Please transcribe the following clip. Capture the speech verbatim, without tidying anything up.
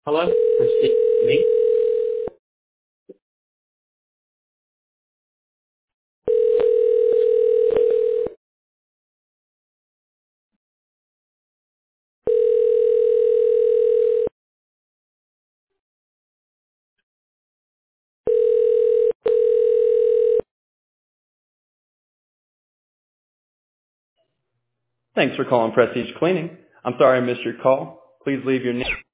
Hello, Prestige me. Thanks for calling Prestige Cleaning. I'm sorry I missed your call. Please leave your name.